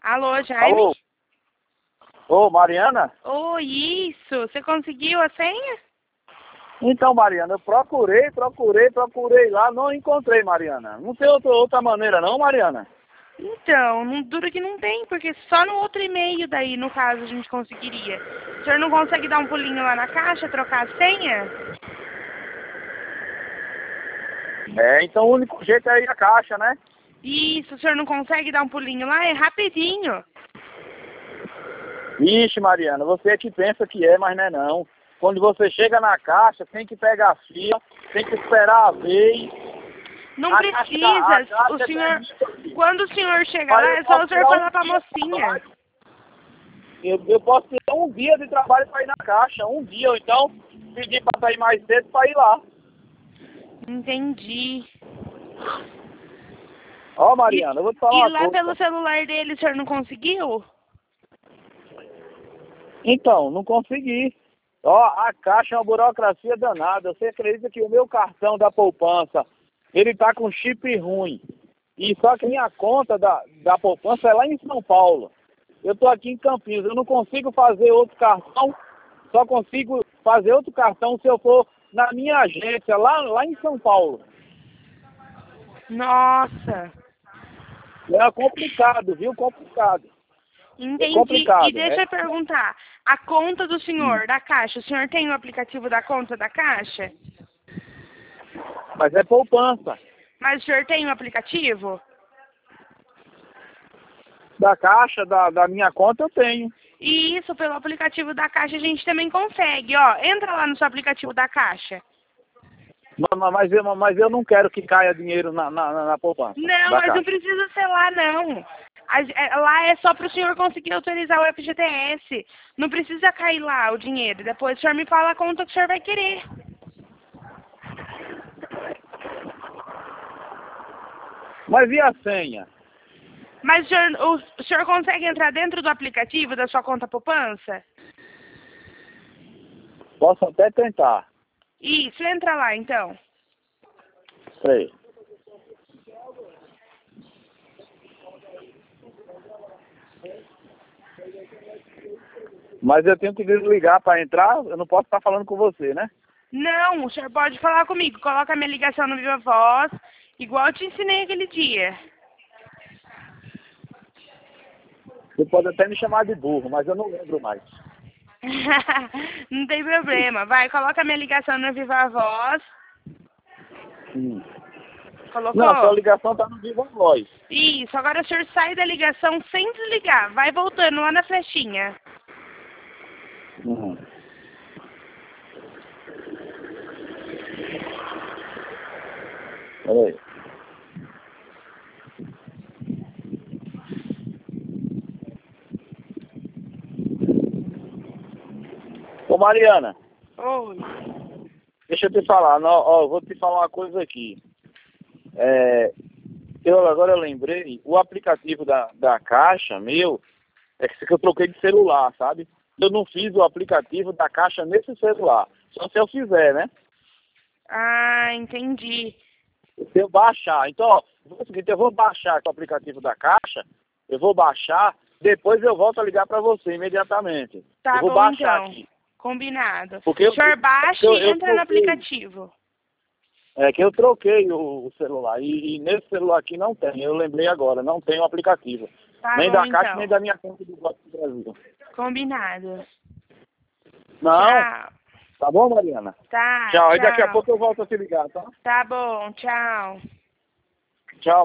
Alô, Jaime? Alô? Ô, Mariana? Oi, isso. Você conseguiu a senha? Então, Mariana, eu procurei lá, não encontrei, Mariana. Não tem outra maneira não, Mariana? Então, não dura que não tem, porque só no outro e-mail daí, no caso, a gente conseguiria. O senhor não consegue dar um pulinho lá na caixa, trocar a senha? Então o único jeito é ir à caixa, né? Isso, o senhor não consegue dar um pulinho lá? É rapidinho. Vixe, Mariana, você é que pensa que é, mas não é não. Quando você chega na caixa, tem que pegar a fila, tem que esperar a vez. Não A precisa. caixa O é senhor, terrível. quando o senhor chegar Mas lá, eu é só o posso senhor tirar falar um pra dia de mocinha. trabalho. Eu posso ter um dia de trabalho para ir na caixa, um dia, ou então pedir para sair mais cedo para ir lá. Entendi. Ó, Mariana, eu vou te falar E uma lá coisa. pelo celular dele, o senhor não conseguiu? Então, não consegui. Ó, a caixa é uma burocracia danada. Você acredita que o meu cartão da poupança, ele tá com chip ruim. E só que minha conta da poupança é lá em São Paulo. Eu tô aqui em Campinas. Eu não consigo fazer outro cartão. Só consigo fazer outro cartão se eu for na minha agência, lá em São Paulo. Nossa. É complicado, viu? Complicado. É Entendi. E complicado. deixa eu perguntar, a conta do senhor, da Caixa, o senhor tem o aplicativo da conta da Caixa? Mas é poupança. Mas o senhor tem o aplicativo? Da caixa, da minha conta, eu tenho. E isso, pelo aplicativo da Caixa, a gente também consegue, ó. Entra lá no seu aplicativo da Caixa. Mas eu não quero que caia dinheiro na poupança. Não, Da mas não caixa. precisa ser lá, não. Lá é só para o senhor conseguir autorizar o FGTS. Não precisa cair lá o dinheiro. Depois o senhor me fala a conta que o senhor vai querer. Mas e a senha? Mas o senhor consegue entrar dentro do aplicativo da sua conta poupança? Posso até tentar. Isso, entra lá então. Sei. Mas eu tenho que desligar para entrar, eu não posso estar falando com você, né? Não, o senhor pode falar comigo. Coloca a minha ligação no Viva Voz, igual eu te ensinei aquele dia. Você pode até me chamar de burro, mas eu não lembro mais. Não tem problema. Vai, coloca a minha ligação no Viva Voz. Colocou? Não, sua ligação tá no Viva Voz. Isso, agora o senhor sai da ligação sem desligar. Vai voltando lá na flechinha. Uhum. Peraí. Ô Mariana, Oi. deixa eu te falar, eu vou te falar uma coisa aqui. Agora eu lembrei, o aplicativo da Caixa, meu, é que eu troquei de celular, sabe? Eu não fiz o aplicativo da Caixa nesse celular. Só se eu fizer, né? Ah, entendi. Se eu baixar. Então, ó, é o seguinte, eu vou baixar o aplicativo da Caixa, eu vou baixar, depois eu volto a ligar para você imediatamente. Tá Eu vou bom baixar então. aqui. Combinado. Porque O senhor baixa eu, e eu entra no troquei. aplicativo. É que eu troquei o celular. E nesse celular aqui não tem. Eu lembrei agora, não tem o aplicativo. Tá Nem bom da Caixa, nem então. da minha conta do Banco do Brasil. Combinado. Não. Tchau. Tá bom, Mariana? Tá, Tchau. E daqui a tchau. pouco eu volto a te ligar, tá? Tá bom, tchau.